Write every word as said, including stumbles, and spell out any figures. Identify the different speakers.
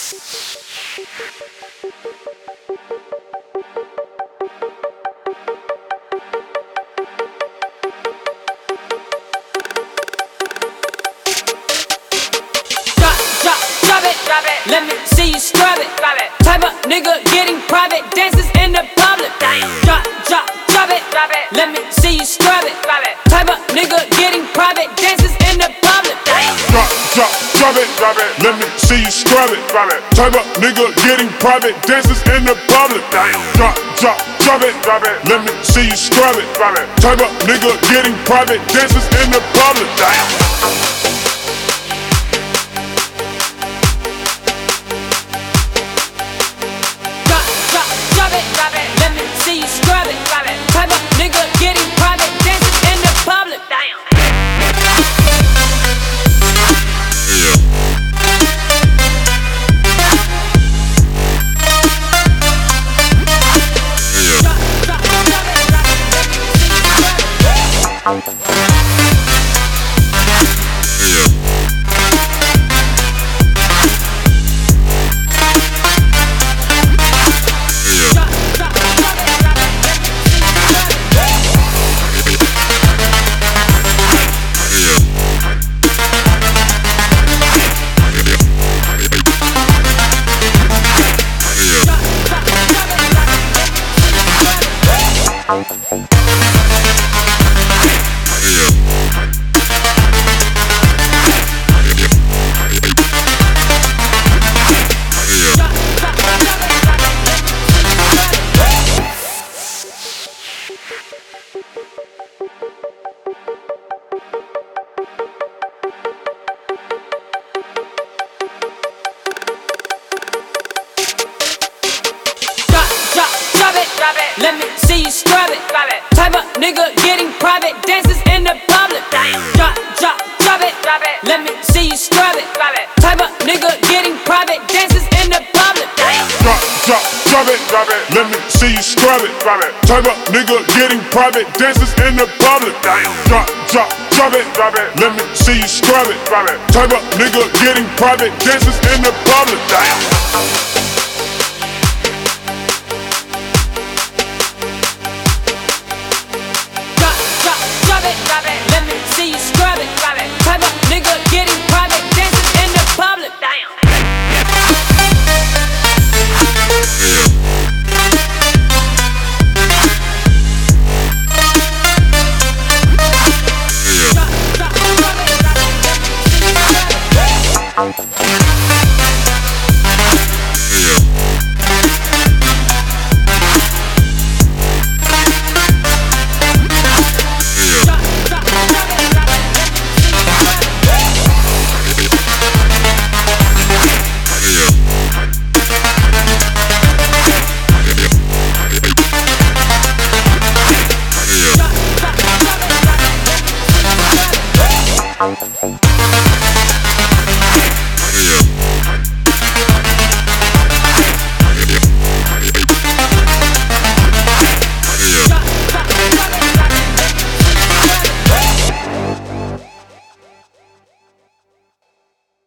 Speaker 1: Let me see you scrub it. Type of nigga getting private dances in the public. Drop, drop, drop it. Let me see you scrub it. Type of nigga getting private dances in the public.
Speaker 2: Drop, drop, drop it. Let me see you scrub it. Type of nigga getting private dances in the public. Drop, drop, drop it. Let me see you scrub it. Type of nigga getting private dances in the public.
Speaker 1: Let me see you scrub it. Type of nigga getting private dances in the public. Damn. Let me see you scrub it. Type of nigga getting private dances in the public. Drop, drop, drop it. Let me see you scrub it. Type of nigga getting private dances in the public.
Speaker 2: Drop, drop, drop it. Let me see you scrub it. Type of nigga getting private dances in the public. Drop, drop, drop it. Let me see you scrub it. Type of nigga getting private dances in the public.
Speaker 1: Let me see you scrub it. Type of nigga getting private dances in the public. Damn.
Speaker 2: Out.